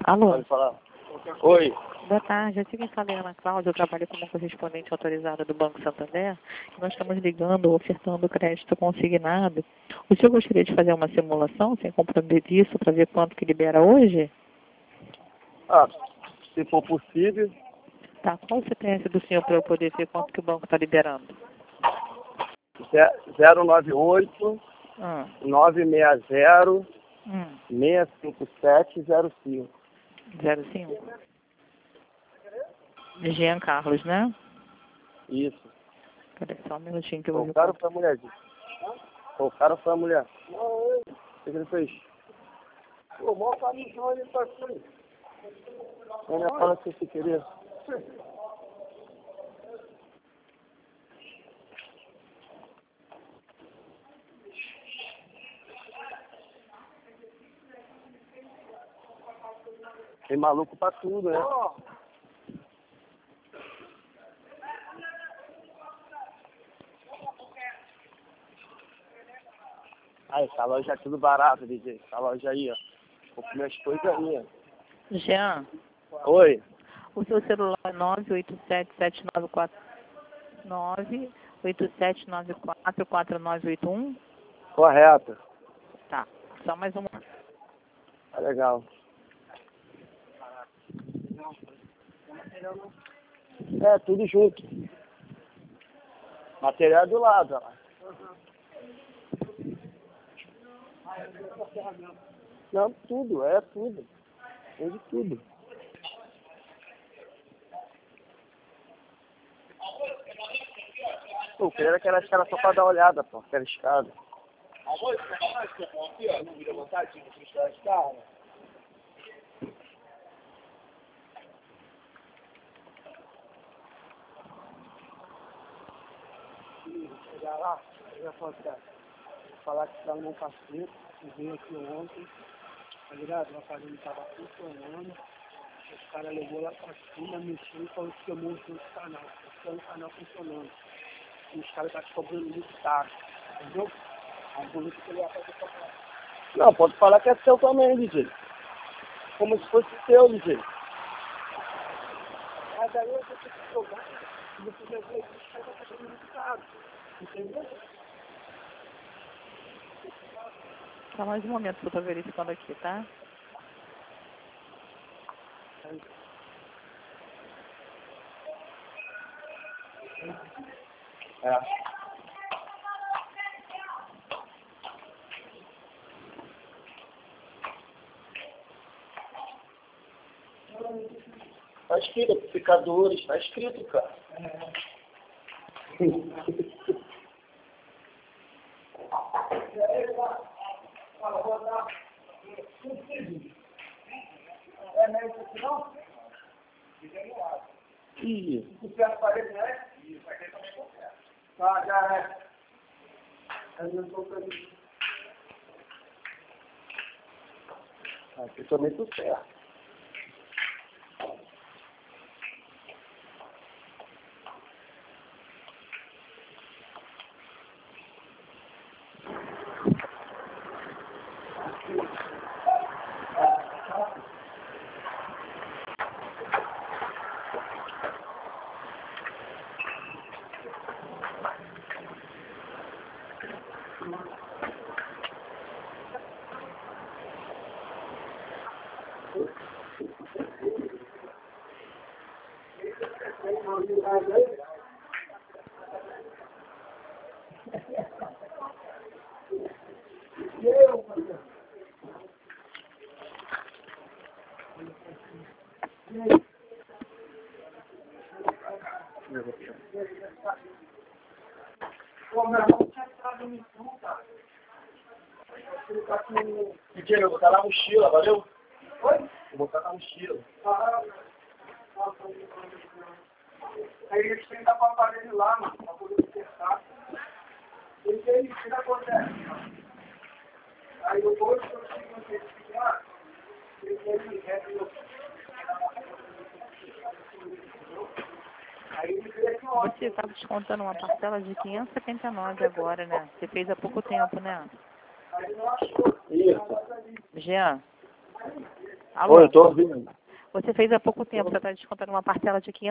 Alô? Pode falar. Oi. Boa tarde, eu tive a Ana Cláudia, eu trabalho como correspondente autorizada do Banco Santander. Nós estamos ligando, ofertando crédito consignado. O senhor gostaria de fazer uma simulação, sem compromisso, para ver quanto que libera hoje? Ah, se for possível. Tá, qual o CPF do senhor para eu poder ver quanto que o banco está liberando? 098 960 65705. 05? Jean Carlos, né? Isso. Peraí, só um minutinho que eu vou ver. O cara foi a mulher. O cara foi a mulher. O que ele fez? O maior caminhão ele tá assim. Ele fala que você queria. Tem maluco pra tudo, né? Aí, essa loja é tudo barato, DJ. Essa loja aí, ó. Vou comer as coisas aí, ó. Jean, Oi. o seu celular é 987-794 98794-4981? Correto. Tá, só mais uma. Tá legal. É, tudo junto. Material do lado, ó. Não, tudo, é tudo. Tem de tudo. Pô, eu queria aquela escada só pra dar uma olhada, pô, aquela escada. Chegar lá, eu já falar que estava num parceiro, que veio aqui ontem, tá ligado? O aparelho estava funcionando, os caras levou lá pra cima, mexeu e falou que queimou os outros canal, ficou o canal funcionando. E os caras estão te cobrando muito caro, entendeu? Aí por isso que ele ia fazer pra cá. Não, pode falar que é seu também, DJ. Como se fosse seu, DJ. Mas aí eu vou ter que jogar, e você vai ver que os caras estão cobrando muito caro, entendeu? Só mais um momento que eu tô verificando aqui, tá? É. Tá escrito, amplificadores, tá escrito, cara. Ih, isso é a parede, né? Isso aqui também confere. Ah, já é. Eu não tô feliz. Aqui também tudo certo. DJ, eu vou botar na mochila, valeu? Oi? Vou botar na mochila. Aí eles têm que dar para o aparelho lá, mano, para poder testar. E aí, o que acontece? Aí depois que eu chego no certificado, ele Você está descontando uma parcela de 579 agora, né? Você fez há pouco tempo, né? Isso. Jean, Alô? Oi, eu tô ouvindo. Você fez há pouco tempo, você está descontando uma parcela de R$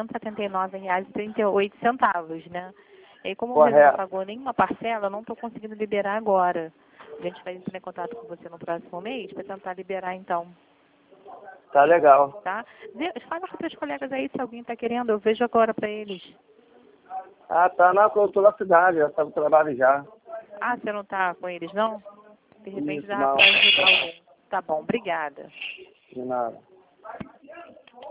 579,38, né? E aí, como você não Correto. pagou nenhuma parcela, eu não estou conseguindo liberar agora. A gente vai entrar em contato com você no próximo mês para tentar liberar, então, Tá legal. tá? Fala com seus colegas aí se alguém está querendo, eu vejo agora para eles. Ah, tá. Não, eu tô na cidade, eu tava trabalhando já. Ah, você não está com eles, não? De repente Isso, dá não. para ajudar alguém. Tá bom, obrigada. De nada.